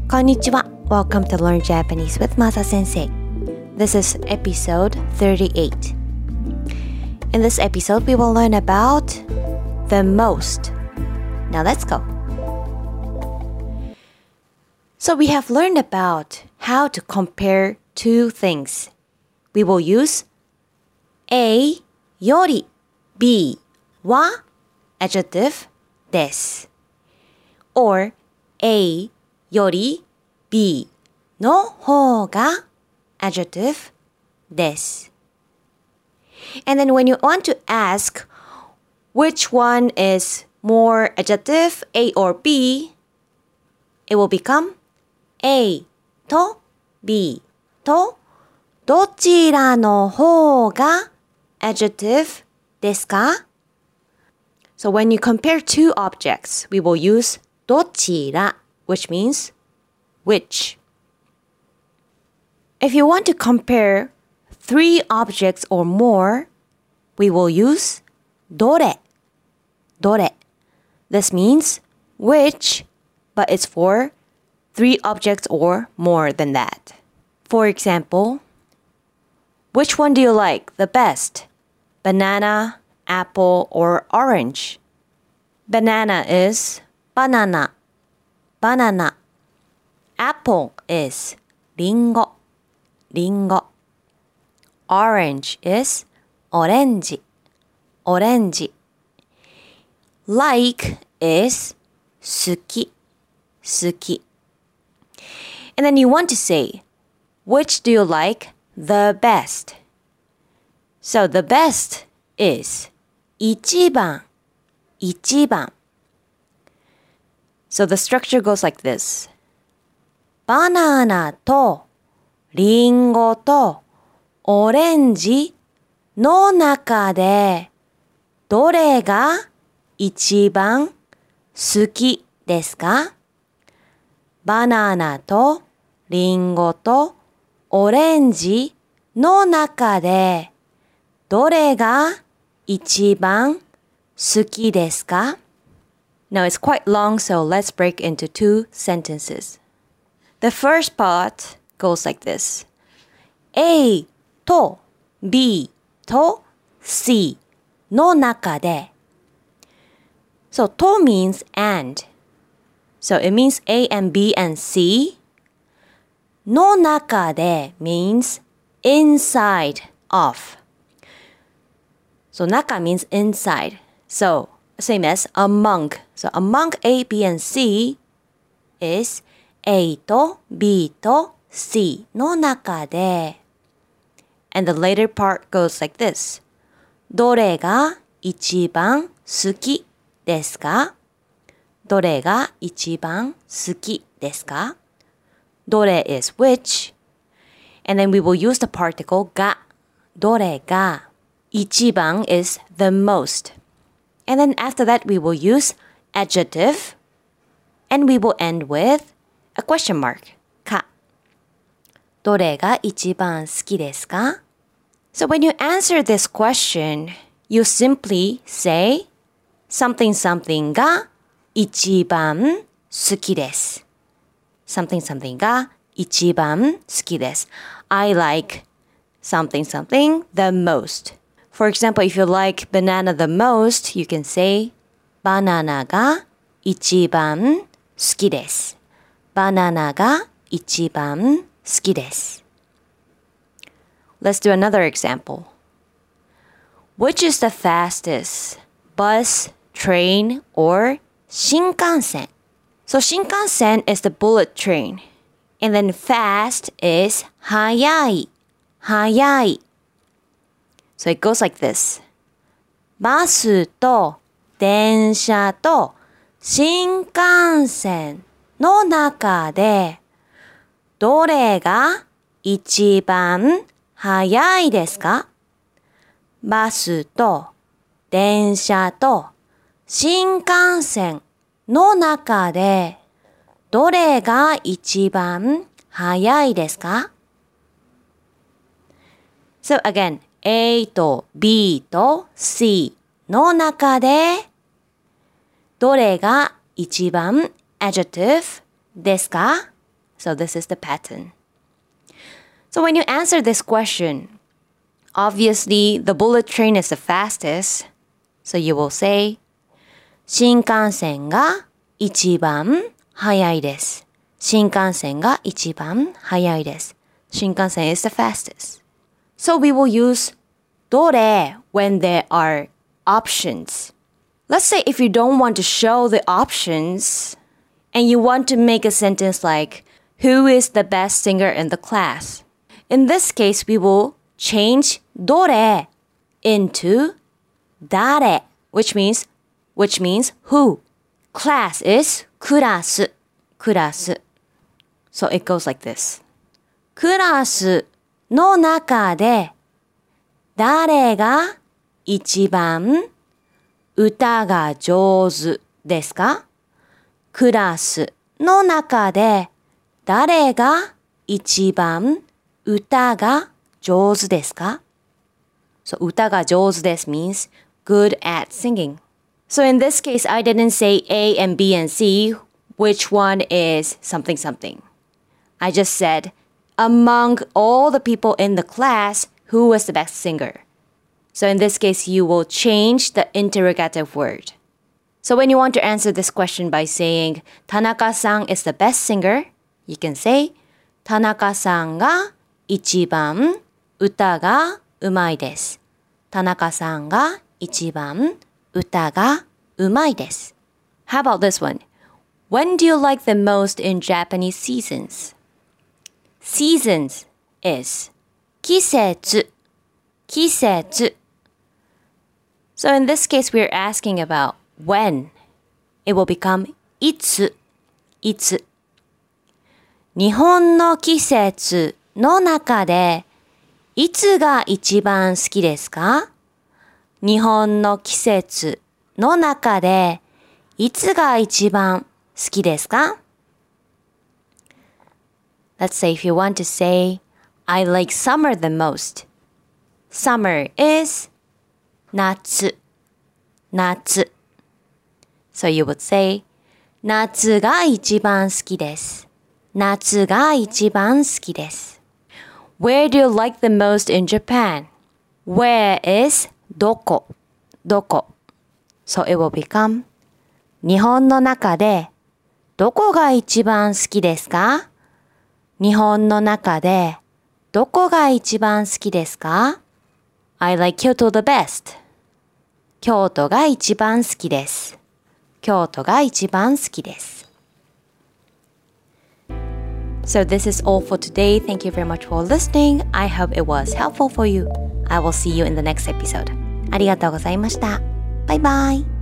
Konnichiwa. Welcome to Learn Japanese with Masa Sensei. This is episode 38. In this episode, we will learn about the most. Now let's go. So we have learned about how to compare two things. We will use A より B は adjective です。or A より B の方が adjective です。And then when you want to ask which one is more adjective, A or B, it will become A と B とどちらの方が adjective ですか? So when you compare two objects, we will use どちら, which means which. If you want to compare three objects or more, we will use どれ. This means which, but it's for three objects or more than that. For example, which one do you like the best? Banana, apple, or orange? Banana is banana. Apple is りんご. Orange is オレンジ. Like is 好き. And then you want to say, which do you like the best? So the best is 一番. So the structure goes like this. バナナとリンゴとオレンジの中でどれが一番好きですか? バナナとリンゴとオレンジの中でどれが一番好きですか? Now it's quite long, so let's break into two sentences. The first part goes like this. A と B と C の中で. So と means and. So it means A and B and C. の中で means inside of. So 中 means inside. So same as among. So among A, B, and C is A と B と C の中で. And the later part goes like this. どれが一番好きですか? どれが一番好きですか? どれ is which. And then we will use the particle が. どれが. 一番 is the most. And then after that, we will use adjective. And we will end with a question mark. か. どれが一番好きですか? So when you answer this question, you simply say something something が一番好きです. Something something が一番好きです. I like something something the most. For example, if you like banana the most, you can say バナナが一番好きです. バナナが一番好きです. Let's do another example. Which is the fastest? Bus, train, or 新幹線? So 新幹線 is the bullet train. And then fast is 速い. So it goes like this. バスと電車と新幹線の中でどれが一番速いですか? バスと電車と新幹線の中でどれが一番速いですか? So again, A と B と C の中でどれが一番 adjective ですか? So this is the pattern. So when you answer this question, obviously the bullet train is the fastest. So you will say, 新幹線が一番早いです。新幹線が一番早いです。新幹線 is the fastest. So we will use どれ when there are options. Let's say if you don't want to show the options and you want to make a sentence like, who is the best singer in the class? In this case, we will change どれ into 誰 which means who. Class is クラス So it goes like this. クラスの中で誰が一番歌が上手ですか？クラスの中で誰が一番歌が上手ですか？ So 歌が上手です means good at singing. So in this case, I didn't say A and B and C, which one is something something. I just said, among all the people in the class, who was the best singer? So in this case, you will change the interrogative word. So when you want to answer this question by saying, Tanaka-san is the best singer, you can say, Tanaka-sanが一番歌がうまいです。Tanaka-sanが一番歌がうまいです。How about this one? When do you like the most in Japanese seasons? Seasons is 季節 So in this case, we're asking about when. It will become いつ日本の季節の中でいつが一番好きですか？日本の季節の中でいつが一番好きですか？ Let's say if you want to say, I like summer the most. Summer is 夏 So you would say, 夏が一番好きです。夏が一番好きです。Where do you like the most in Japan? Where is どこ So it will become 日本の中でどこが一番好きですか？日本の中でどこが一番好きですか？ I like Kyoto the best. 京都が一番好きです。京都が一番好きです。So this is all for today. Thank you very much for listening. I hope it was helpful for you. I will see you in the next episode. ありがとうございました。バイバイ。